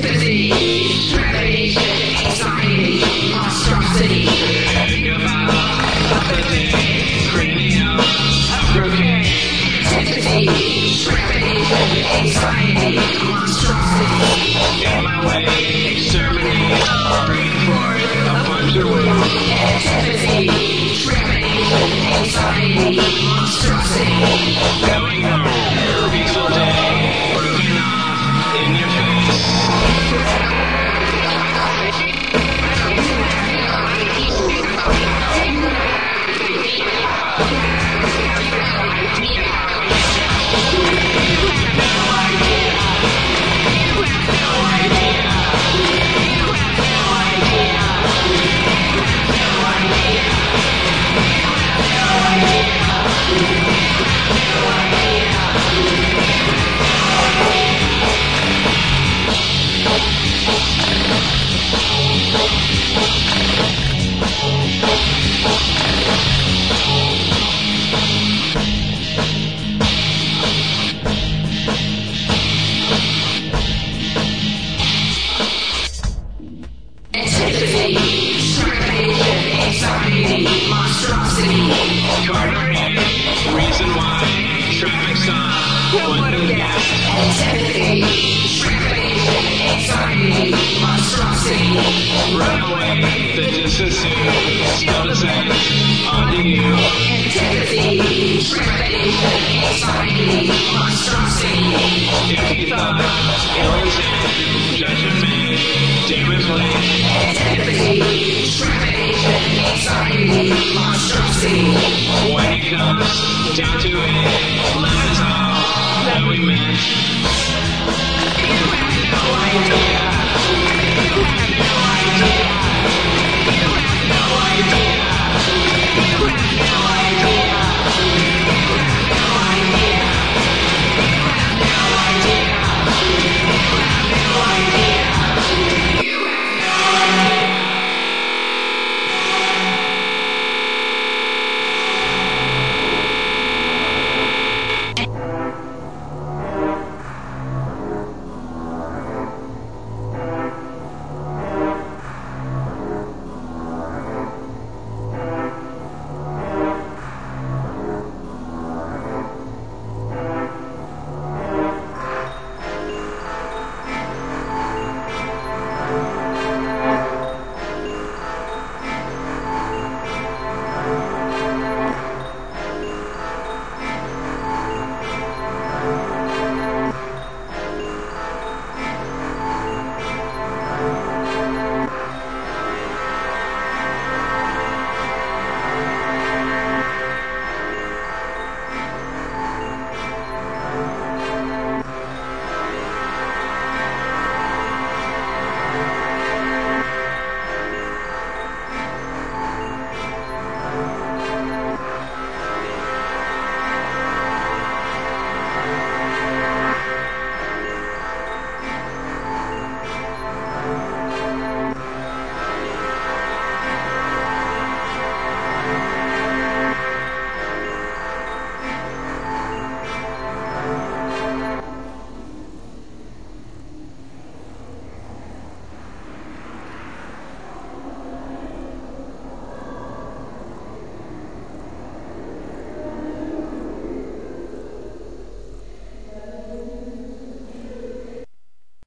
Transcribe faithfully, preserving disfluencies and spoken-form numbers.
Antipathy, trepidation, anxiety, monstrosity. Think about the day, cranium, croquet. Antipathy, trepidation, anxiety, monstrosity. In my way, exterminate, bring forth a bunch of wounds. Antipathy, trepidation, anxiety, monstrosity. Going home, peaceful day, broken off in your face. Antipathy, trepidation, anxiety, monstrosity. Carter here, reason why, traffic stop, one new guest. Antipathy, trepidation, anxiety, monstrosity. Run away, the distance soon, still descend onto you. Antipathy, trepidation, anxiety, monstrosity. If you thought aliens in, judgment made, demons played. Antipathy, trepidation, anxiety, monstrosity. When it comes down to it, love is all that we meant. You have no idea.